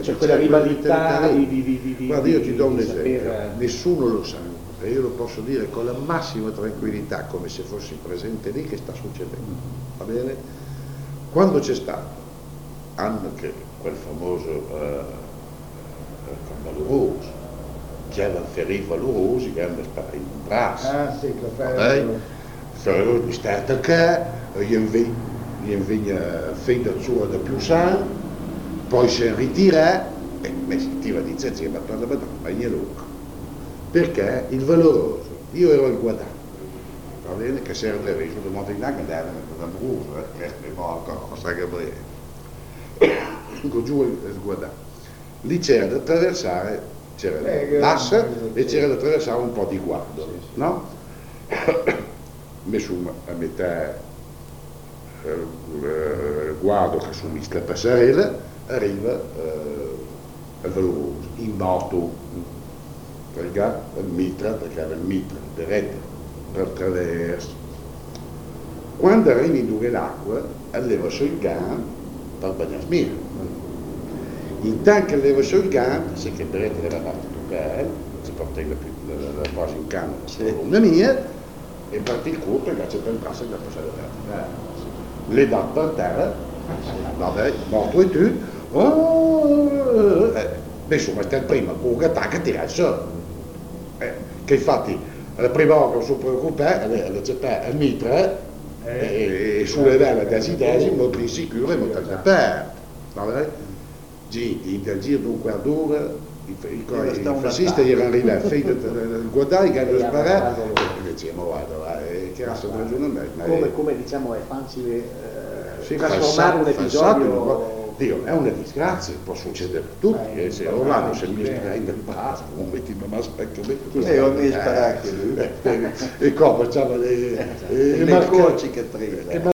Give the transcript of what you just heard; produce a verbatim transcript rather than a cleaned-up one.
c'è quella rivalità di, di, di, di guarda, io ti do un di esempio, saper... nessuno lo sa, e io lo posso dire con la massima tranquillità, come se fossi presente lì, che sta succedendo, va bene? Quando c'è stato anche quel famoso eh, valoroso, c'era il ferì valoroso che hanno sparato in braccio, Ah sì, che fa... Ferro mi staat che je viene feita sua da più sano, poi si ritira e mi sentiva di sé, ma torna a ma niente, perché il valoroso, io ero il guadagno, va bene, che serve per il modo in anche da bruso, che è morto, San Gabriele, giù il guadagno. Lì c'era da attraversare, c'era l'asse e c'era da attraversare un po' di guardo, no? Messo a metà eh, guardo che su questa passerella arriva eh, il valoroso, in moto, perché il mitra, perché era il mitra, diretto per attraverso. Quando arrivi in dove l'acqua, alleva sul gan per bagnarsi. Intanto che alleva sul gan, se che diretto era fatto toccare, si porta la, la, la cosa in canna, la mia, e parte il culo perché c'è il braccio che ha passato la le dà per terra, vabbè, morto e tu, oh, eh, insomma, sta il primo con un attacco a tirare su, eh, che infatti la prima volta che sono preoccupato, c'è il mitra, e sulle vele desideri molto insicure e molto aperto, vabbè, gente, in giro di un quarto d'ora, i fascisti erano arrivati, il guadagno che hanno sparato, e dicevamo guarda, che razza di ragionamento. Come, come diciamo è facile eh, sì, trasformare un episodio... Dio, è una disgrazia, può succedere a tutti, eh, se Orlando se mi spara nel braccio, non metti ma specchio, metti e non mi spara anche lui. E come facciamo le corci che trillano.